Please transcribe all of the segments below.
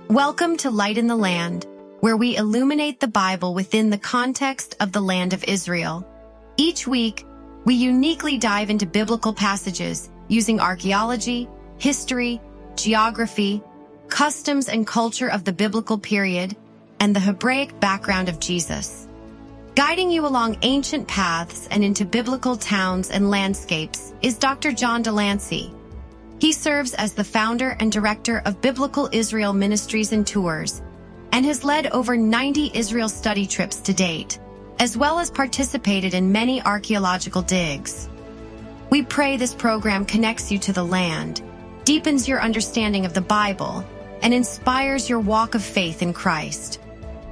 Welcome to Light in the Land, where we illuminate the Bible within the context of the land of Israel. Each week, we uniquely dive into biblical passages using archaeology, history, geography, customs and culture of the biblical period, and the Hebraic background of Jesus. Guiding you along ancient paths and into biblical towns and landscapes is Dr. John Delancey. He serves as the founder and director of Biblical Israel Ministries and Tours, and has led over 90 Israel study trips to date, as well as participated in many archaeological digs. We pray this program connects you to the land, deepens your understanding of the Bible, and inspires your walk of faith in Christ.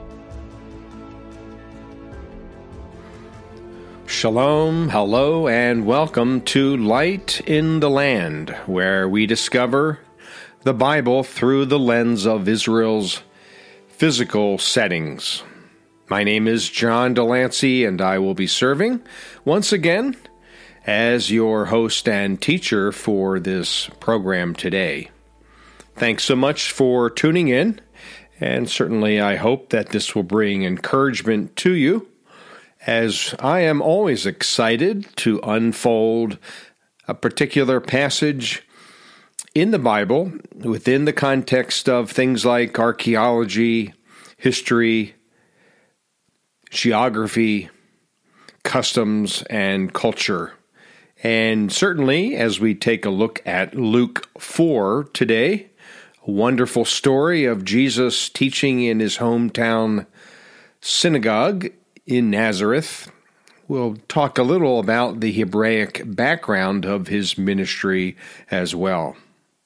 Shalom, hello, and welcome to Light in the Land, where we discover the Bible through the lens of Israel's physical settings. My name is John Delancey, and I will be serving once again as your host and teacher for this program today. Thanks so much for tuning in, and certainly I hope that this will bring encouragement to you, as I am always excited to unfold a particular passage in the Bible within the context of things like archaeology, history, geography, customs, and culture. And certainly, as we take a look at Luke 4 today, a wonderful story of Jesus teaching in his hometown synagogue in Nazareth, we'll talk a little about the Hebraic background of his ministry as well.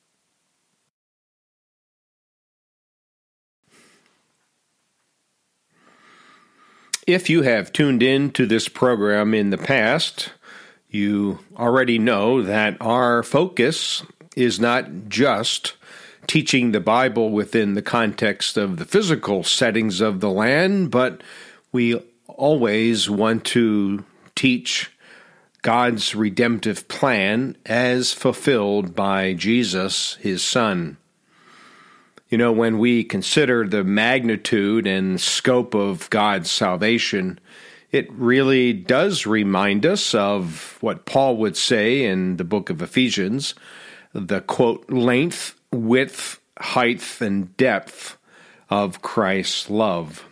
If you have tuned in to this program in the past, you already know that our focus is not just teaching the Bible within the context of the physical settings of the land, but we always want to teach God's redemptive plan as fulfilled by Jesus, his Son. You know, when we consider the magnitude and scope of God's salvation, it really does remind us of what Paul would say in the book of Ephesians, the, quote, length, width, height, and depth of Christ's love.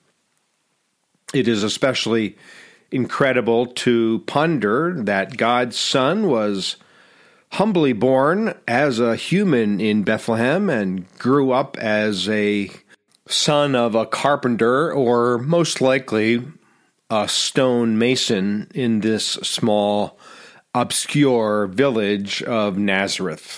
It is especially incredible to ponder that God's Son was humbly born as a human in Bethlehem and grew up as a son of a carpenter, or most likely a stone mason, in this small, obscure village of Nazareth.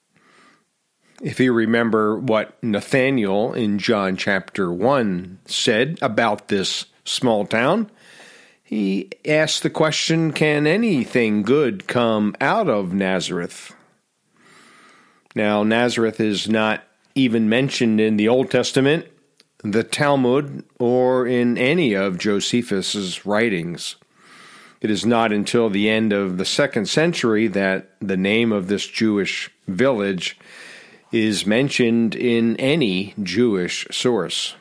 If you remember what Nathanael in John chapter 1 said about this small town, he asked the question, can anything good come out of Nazareth? Now, Nazareth is not even mentioned in the Old Testament, the Talmud, or in any of Josephus' writings. It is not until the end of the 2nd century that the name of this Jewish village is mentioned in any Jewish source.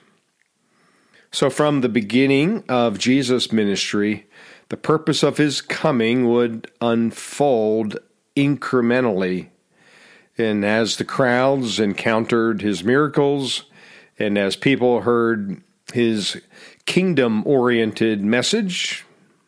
So from the beginning of Jesus' ministry, the purpose of his coming would unfold incrementally. And as the crowds encountered his miracles, and as people heard his kingdom-oriented message,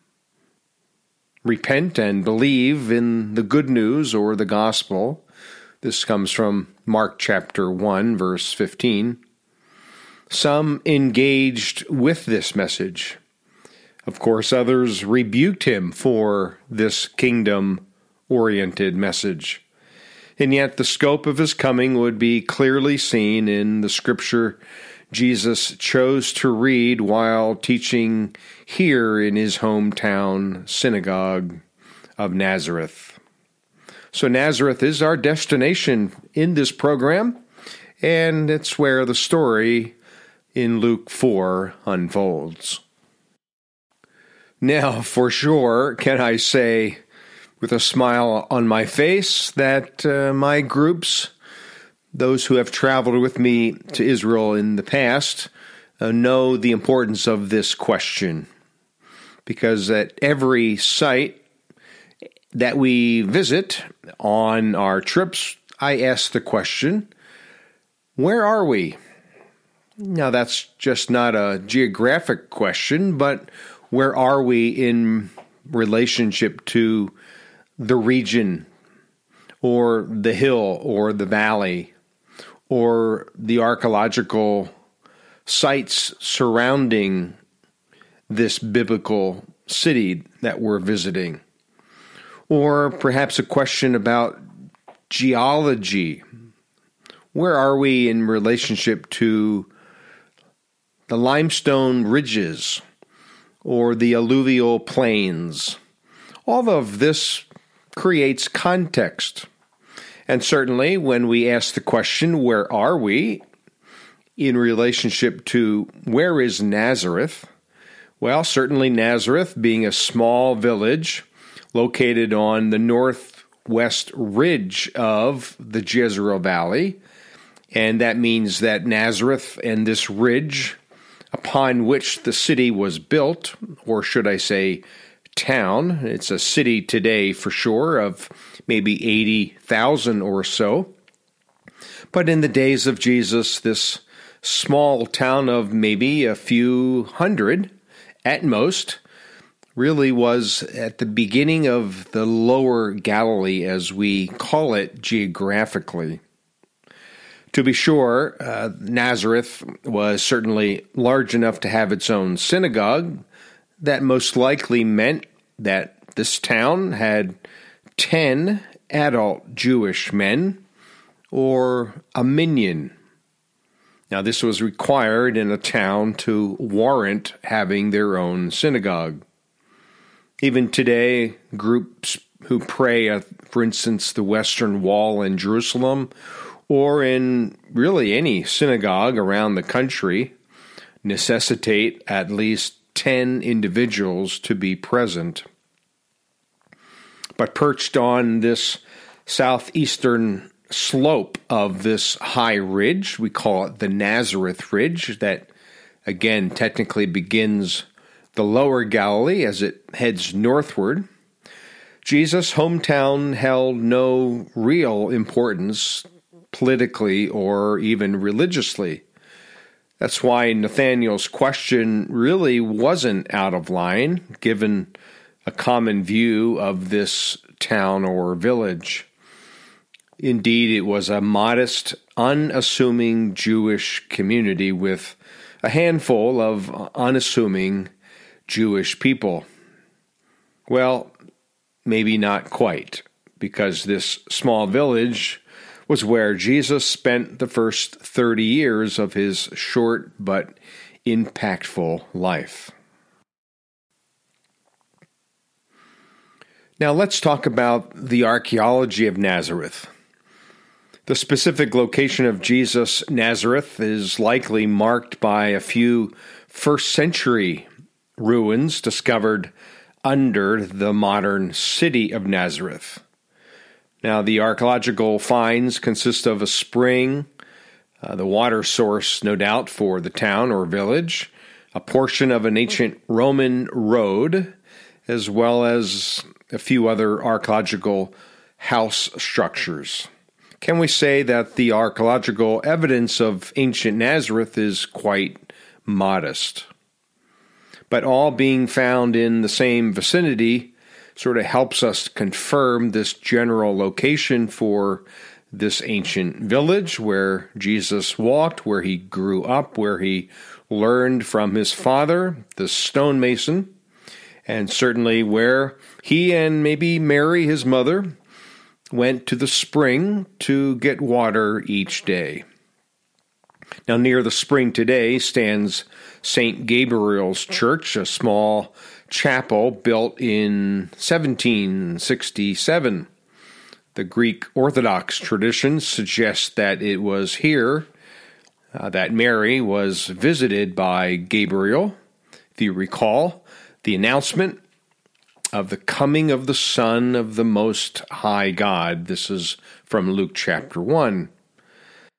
repent and believe in the good news or the gospel. This comes from Mark chapter 1, verse 15. Some engaged with this message. Of course, others rebuked him for this kingdom-oriented message. And yet the scope of his coming would be clearly seen in the scripture Jesus chose to read while teaching here in his hometown synagogue of Nazareth. So Nazareth is our destination in this program, and it's where the story in Luke 4 unfolds. Now, for sure, can I say with a smile on my face that my groups Those who have traveled with me to Israel in the past know the importance of this question, because at every site that we visit on our trips, I ask the question, where are we? Now, that's just not a geographic question, but where are we in relationship to the region, or the hill, or the valley, or the archaeological sites surrounding this biblical city that we're visiting? Or perhaps a question about geology. Where are we in relationship to the limestone ridges or the alluvial plains? All of this creates context. And certainly when we ask the question, where are we, in relationship to where is Nazareth? Well, certainly Nazareth, being a small village located on the northwest ridge of the Jezreel Valley, and that means that Nazareth and this ridge upon which the city was built, or should I say town, it's a city today for sure of maybe 80,000 or so, but in the days of Jesus, this small town of maybe a few hundred at most really was at the beginning of the lower Galilee, as we call it geographically. To be sure, Nazareth was certainly large enough to have its own synagogue. That most likely meant that this town had 10 adult Jewish men, or a minyan. Now, this was required in a town to warrant having their own synagogue. Even today, groups who pray at, for instance, the Western Wall in Jerusalem, or in really any synagogue around the country, necessitate at least 10 individuals to be present. But perched on this southeastern slope of this high ridge, we call it the Nazareth Ridge, that again technically begins the lower Galilee as it heads northward, Jesus' hometown held no real importance politically or even religiously. That's why Nathanael's question really wasn't out of line, given a common view of this town or village. Indeed, it was a modest, unassuming Jewish community with a handful of unassuming Jewish people. Well, maybe not quite, because this small village was where Jesus spent the first 30 years of his short but impactful life. Now let's talk about the archaeology of Nazareth. The specific location of Jesus' Nazareth is likely marked by a few first-century ruins discovered under the modern city of Nazareth. Now, the archaeological finds consist of a spring, the water source, no doubt, for the town or village, a portion of an ancient Roman road, as well as a few other archaeological house structures. Can we say that the archaeological evidence of ancient Nazareth is quite modest? But all being found in the same vicinity sort of helps us confirm this general location for this ancient village where Jesus walked, where he grew up, where he learned from his father, the stonemason, and certainly where he and maybe Mary, his mother, went to the spring to get water each day. Now, near the spring today stands St. Gabriel's Church, a small chapel built in 1767. The Greek Orthodox tradition suggests that it was here that Mary was visited by Gabriel. If you recall, the announcement of the coming of the Son of the Most High God. This is from Luke chapter 1.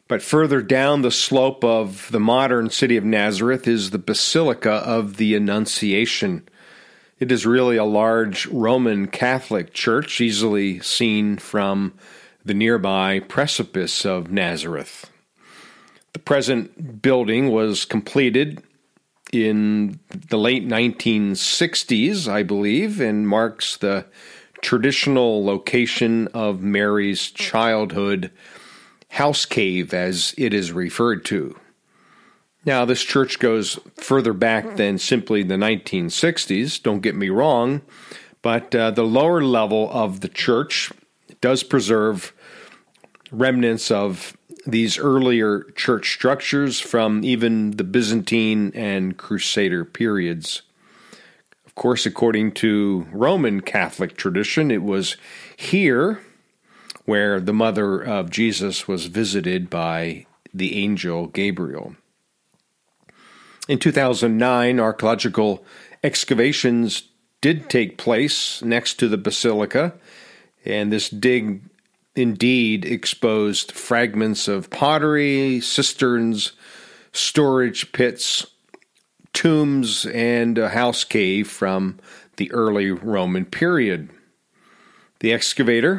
But further down the slope of the modern city of Nazareth is the Basilica of the Annunciation. It is really a large Roman Catholic church, easily seen from the nearby precipice of Nazareth. The present building was completed in the late 1960s, I believe, and marks the traditional location of Mary's childhood house cave, as it is referred to. Now, this church goes further back than simply the 1960s, don't get me wrong, but the lower level of the church does preserve remnants of these earlier church structures from even the Byzantine and Crusader periods. Of course, according to Roman Catholic tradition, it was here where the mother of Jesus was visited by the angel Gabriel. In 2009, archaeological excavations did take place next to the basilica, and this dig indeed exposed fragments of pottery, cisterns, storage pits, tombs, and a house cave from the early Roman period. The excavator,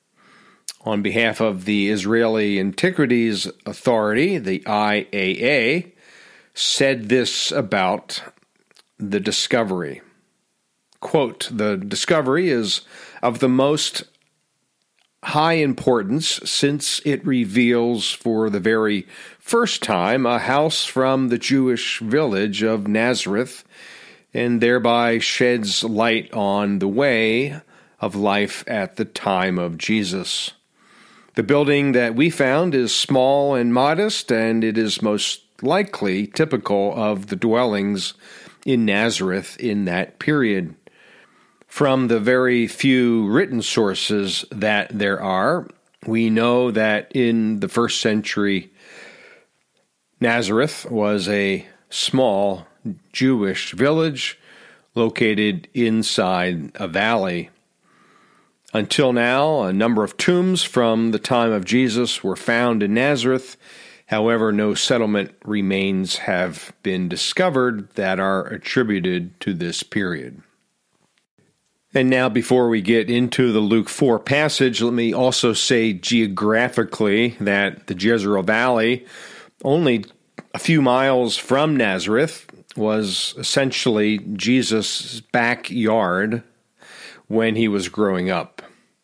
on behalf of the Israeli Antiquities Authority, the IAA, said this about the discovery. Quote, "The discovery is of the most high importance since it reveals for the very first time a house from the Jewish village of Nazareth and thereby sheds light on the way of life at the time of Jesus. The building that we found is small and modest, and it is most likely typical of the dwellings in Nazareth in that period. From the very few written sources that there are, we know that in the first century, Nazareth was a small Jewish village located inside a valley. Until now, a number of tombs from the time of Jesus were found in Nazareth. However, no settlement remains have been discovered that are attributed to this period. And now, before we get into the Luke 4 passage, let me also say geographically that the Jezreel Valley, only a few miles from Nazareth, was essentially Jesus' backyard when he was growing up.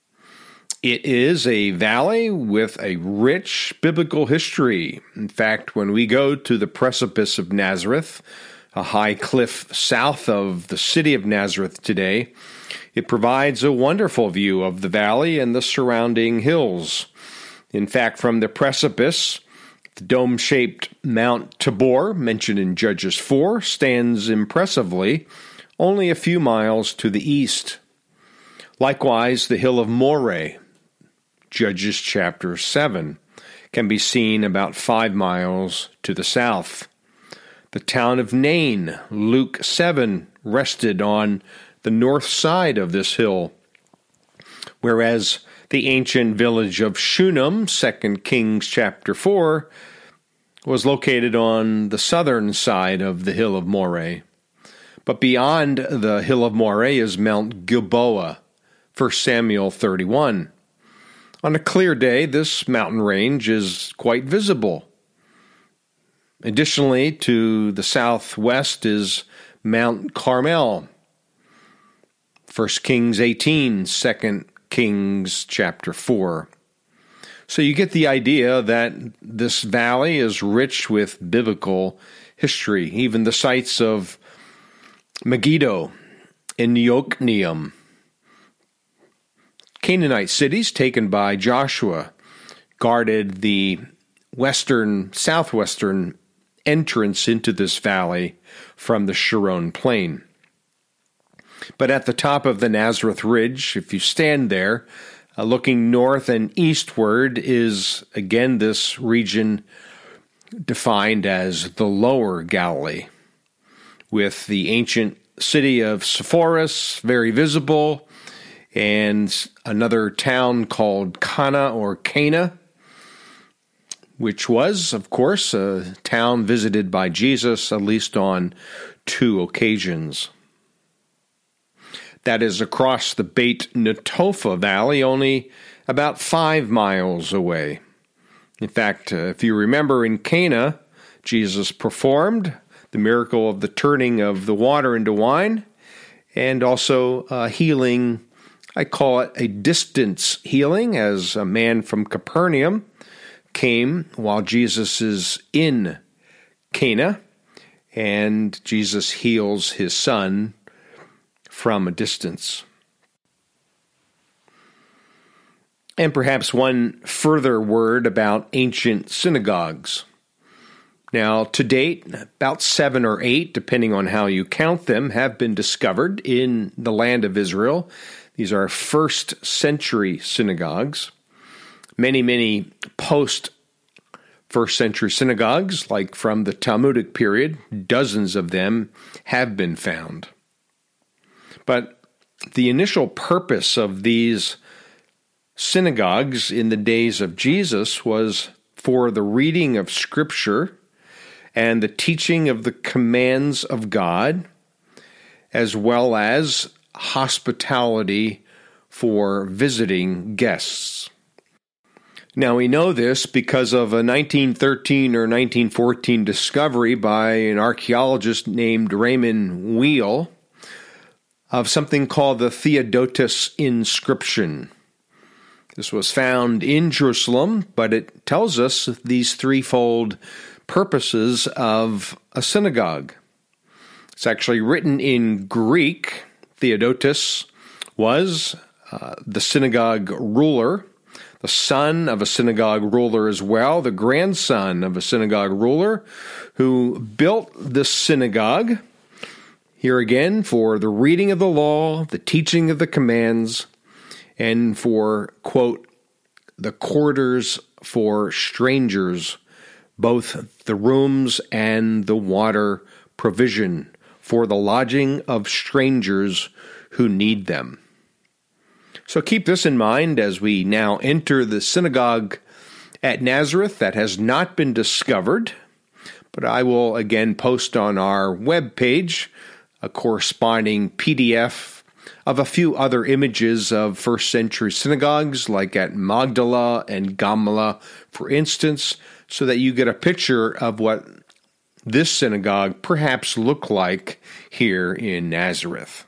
It is a valley with a rich biblical history. In fact, when we go to the precipice of Nazareth, a high cliff south of the city of Nazareth today, it provides a wonderful view of the valley and the surrounding hills. In fact, from the precipice, the dome-shaped Mount Tabor, mentioned in Judges 4, stands impressively only a few miles to the east. Likewise, the hill of Moreh, Judges chapter 7, can be seen about 5 miles to the south. The town of Nain, Luke 7, rested on the north side of this hill, whereas the ancient village of Shunem, 2 Kings chapter 4, was located on the southern side of the hill of Moreh. But beyond the hill of Moreh is Mount Gilboa, 1 Samuel 31. On a clear day, this mountain range is quite visible. Additionally, to the southwest is Mount Carmel, 1 Kings 18, 2 Kings chapter 4. So you get the idea that this valley is rich with biblical history, even the sites of Megiddo and Neokneam, Canaanite cities taken by Joshua, guarded the southwestern entrance into this valley from the Sharon Plain. But at the top of the Nazareth Ridge, if you stand there, looking north and eastward, is again this region defined as the Lower Galilee, with the ancient city of Sepphoris very visible, and another town called Cana or Cana, which was, of course, a town visited by Jesus at least on 2 occasions. That is across the Beit Netofa Valley, only about 5 miles away. In fact, if you remember in Cana, Jesus performed the miracle of the turning of the water into wine, and also healing, I call it a distance healing, as a man from Capernaum came while Jesus is in Cana, and Jesus heals his son from a distance. And perhaps one further word about ancient synagogues. Now, to date, about 7 or 8, depending on how you count them, have been discovered in the land of Israel. These are first-century synagogues. Many post-first century synagogues, like from the Talmudic period, dozens of them have been found. But the initial purpose of these synagogues in the days of Jesus was for the reading of Scripture and the teaching of the commands of God, as well as hospitality for visiting guests. Now, we know this because of a 1913 or 1914 discovery by an archaeologist named Raymond Weil of something called the Theodotus inscription. This was found in Jerusalem, but it tells us these threefold purposes of a synagogue. It's actually written in Greek. Theodotus was the synagogue ruler, the son of a synagogue ruler as well, the grandson of a synagogue ruler who built this synagogue, here again, for the reading of the law, the teaching of the commands, and for, quote, the quarters for strangers, both the rooms and the water provision for the lodging of strangers who need them. So keep this in mind as we now enter the synagogue at Nazareth that has not been discovered, but I will again post on our webpage a corresponding PDF of a few other images of first century synagogues, like at Magdala and Gamla, for instance, so that you get a picture of what this synagogue perhaps looked like here in Nazareth.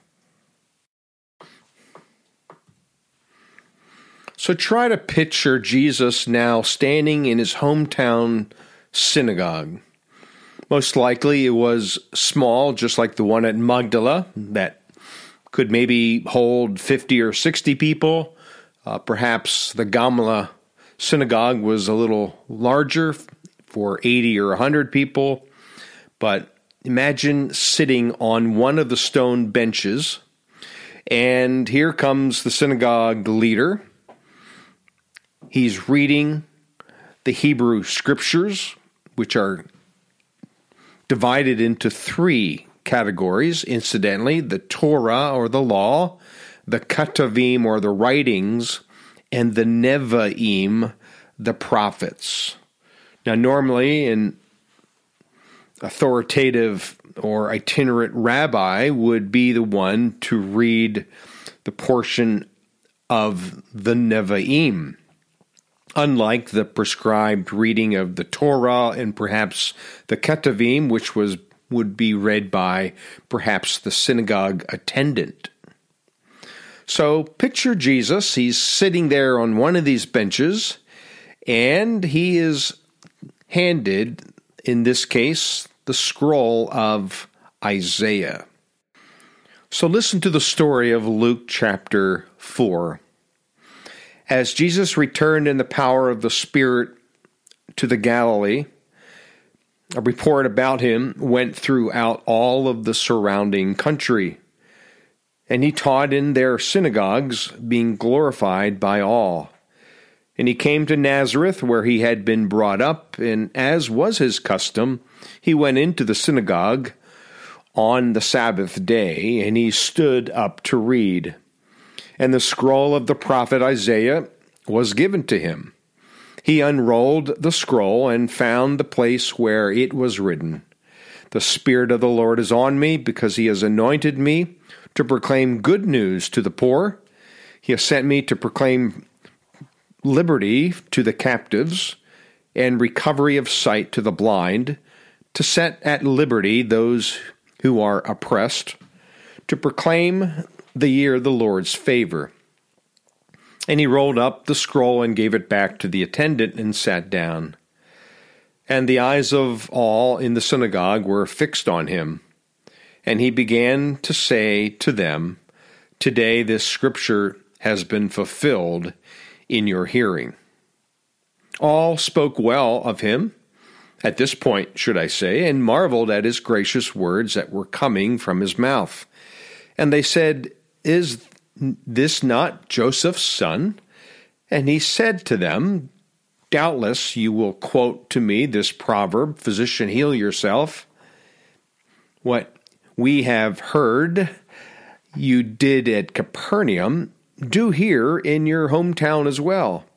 So try to picture Jesus now standing in his hometown synagogue. Most likely it was small, just like the one at Magdala, that could maybe hold 50 or 60 people. Perhaps the Gamla synagogue was a little larger for 80 or 100 people. But imagine sitting on one of the stone benches, and here comes the synagogue leader. He's reading the Hebrew Scriptures, which are divided into 3 categories, incidentally: the Torah, or the law, the Ketuvim, or the writings, and the Nevi'im, the prophets. Now, normally, an authoritative or itinerant rabbi would be the one to read the portion of the Nevi'im, unlike the prescribed reading of the Torah and perhaps the Ketuvim, which would be read by perhaps the synagogue attendant. So picture Jesus. He's sitting there on one of these benches, and he is handed, in this case, the scroll of Isaiah. So listen to the story of Luke chapter 4. As Jesus returned in the power of the Spirit to the Galilee, a report about him went throughout all of the surrounding country, and he taught in their synagogues, being glorified by all. And he came to Nazareth, where he had been brought up, and as was his custom, he went into the synagogue on the Sabbath day, and he stood up to read. And the scroll of the prophet Isaiah was given to him. He unrolled the scroll and found the place where it was written, "The Spirit of the Lord is on me, because he has anointed me to proclaim good news to the poor. He has sent me to proclaim liberty to the captives and recovery of sight to the blind, to set at liberty those who are oppressed, to proclaim the year of the Lord's favor." And he rolled up the scroll and gave it back to the attendant and sat down. And the eyes of all in the synagogue were fixed on him. And he began to say to them, "Today this scripture has been fulfilled in your hearing." All spoke well of him, at this point, should I say, and marveled at his gracious words that were coming from his mouth. And they said, "Is this not Joseph's son?" And he said to them, "Doubtless you will quote to me this proverb, 'Physician, heal yourself.' What we have heard you did at Capernaum, do here in your hometown as well."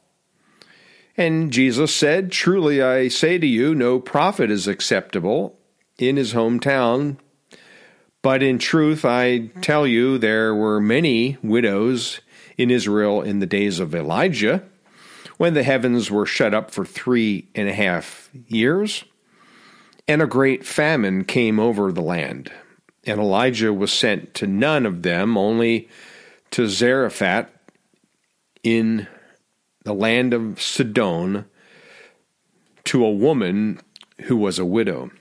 And Jesus said, "Truly I say to you, no prophet is acceptable in his hometown. But in truth I tell you, there were many widows in Israel in the days of Elijah, when the heavens were shut up for 3.5 years, and a great famine came over the land. And Elijah was sent to none of them, only to Zarephath in the land of Sidon, to a woman who was a widow.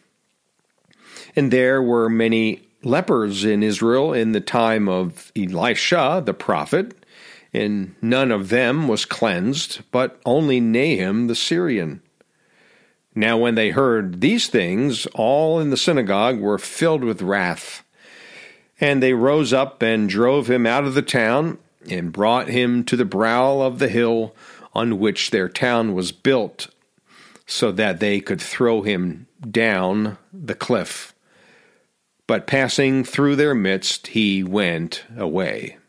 And there were many lepers in Israel in the time of Elisha the prophet, and none of them was cleansed, but only Nahum the Syrian. Now when they heard these things, all in the synagogue were filled with wrath. And they rose up and drove him out of the town, and brought him to the brow of the hill on which their town was built, so that they could throw him down the cliff. But passing through their midst, he went away.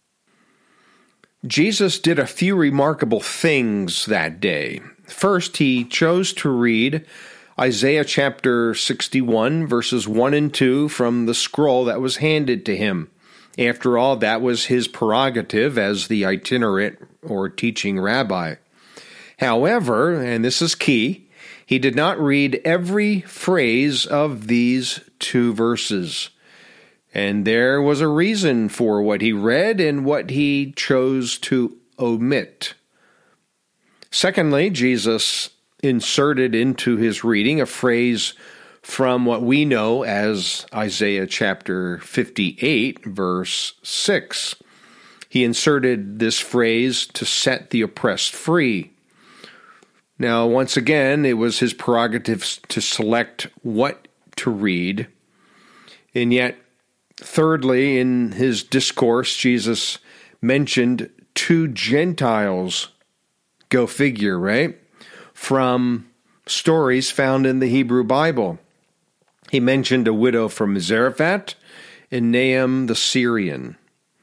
Jesus did a few remarkable things that day. First, he chose to read Isaiah chapter 61, verses 1 and 2 from the scroll that was handed to him. After all, that was his prerogative as the itinerant or teaching rabbi. However, and this is key, he did not read every phrase of these 2 verses. And there was a reason for what he read and what he chose to omit. Secondly, Jesus inserted into his reading a phrase from what we know as Isaiah chapter 58, verse 6. He inserted this phrase to set the oppressed free. Now, once again, it was his prerogative to select what to read. And yet, thirdly, in his discourse, Jesus mentioned 2 Gentiles. Go figure, right? From stories found in the Hebrew Bible. He mentioned a widow from Zarephath and Nahum the Syrian.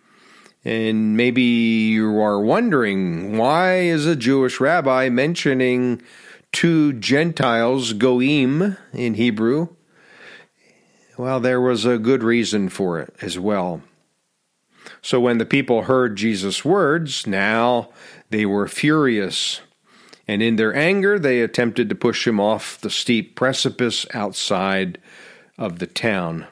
And maybe you are wondering, why is a Jewish rabbi mentioning 2 Gentiles, goim in Hebrew? Well, there was a good reason for it as well. So when the people heard Jesus' words, now they were furious. And in their anger, they attempted to push him off the steep precipice outside of the town.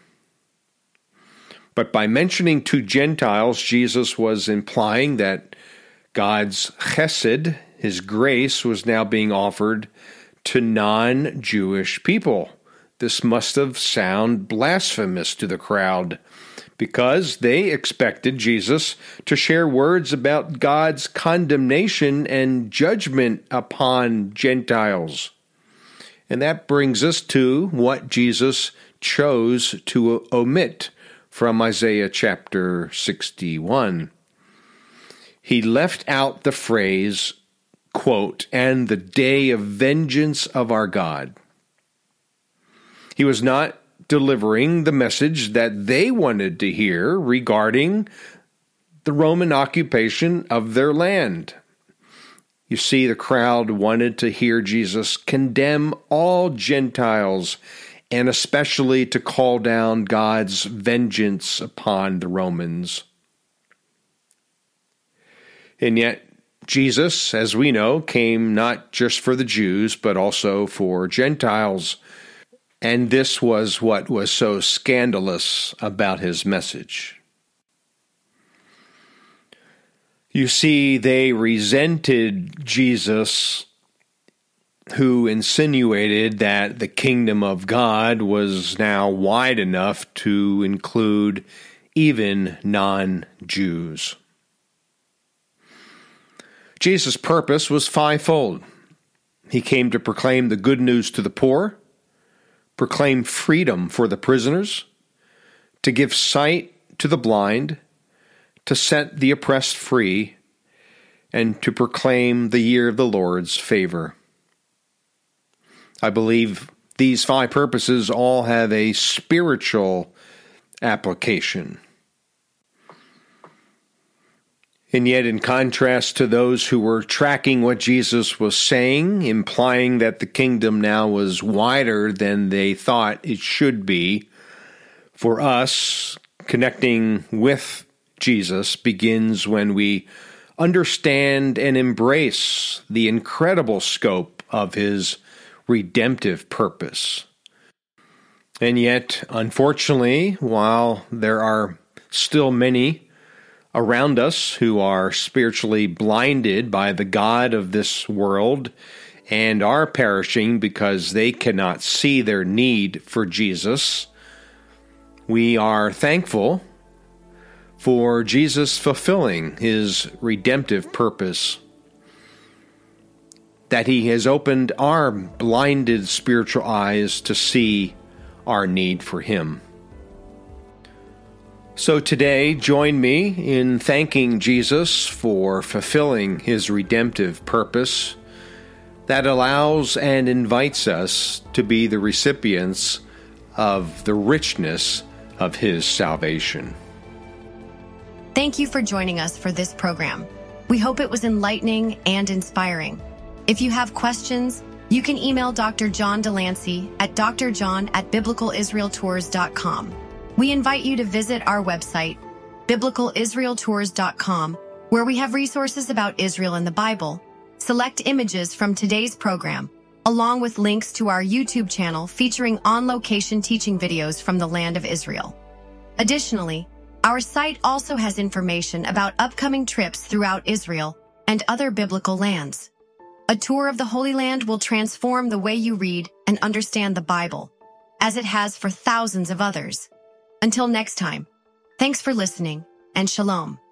But by mentioning 2 Gentiles, Jesus was implying that God's chesed, his grace, was now being offered to non-Jewish people. This must have sounded blasphemous to the crowd, because they expected Jesus to share words about God's condemnation and judgment upon Gentiles. And that brings us to what Jesus chose to omit from Isaiah chapter 61. He left out the phrase, quote, "and the day of vengeance of our God." He was not delivering the message that they wanted to hear regarding the Roman occupation of their land. You see, the crowd wanted to hear Jesus condemn all Gentiles and especially to call down God's vengeance upon the Romans. And yet, Jesus, as we know, came not just for the Jews, but also for Gentiles. And this was what was so scandalous about his message. You see, they resented Jesus, who insinuated that the kingdom of God was now wide enough to include even non-Jews. Jesus' purpose was fivefold. He came to proclaim the good news to the poor, proclaim freedom for the prisoners, to give sight to the blind, to set the oppressed free, and to proclaim the year of the Lord's favor. I believe these five purposes all have a spiritual application. And yet, in contrast to those who were tracking what Jesus was saying, implying that the kingdom now was wider than they thought it should be, for us, connecting with Jesus begins when we understand and embrace the incredible scope of his redemptive purpose. And yet, unfortunately, while there are still many around us who are spiritually blinded by the god of this world and are perishing because they cannot see their need for Jesus, we are thankful for Jesus fulfilling his redemptive purpose, that he has opened our blinded spiritual eyes to see our need for him. So today, join me in thanking Jesus for fulfilling his redemptive purpose that allows and invites us to be the recipients of the richness of his salvation. Thank you for joining us for this program. We hope it was enlightening and inspiring. If you have questions, you can email Dr. John Delancey at drjohn@biblicalisraeltours.com. We invite you to visit our website, biblicalisraeltours.com, where we have resources about Israel and the Bible, select images from today's program, along with links to our YouTube channel featuring on-location teaching videos from the land of Israel. Additionally, our site also has information about upcoming trips throughout Israel and other biblical lands. A tour of the Holy Land will transform the way you read and understand the Bible, as it has for thousands of others. Until next time, thanks for listening, and shalom.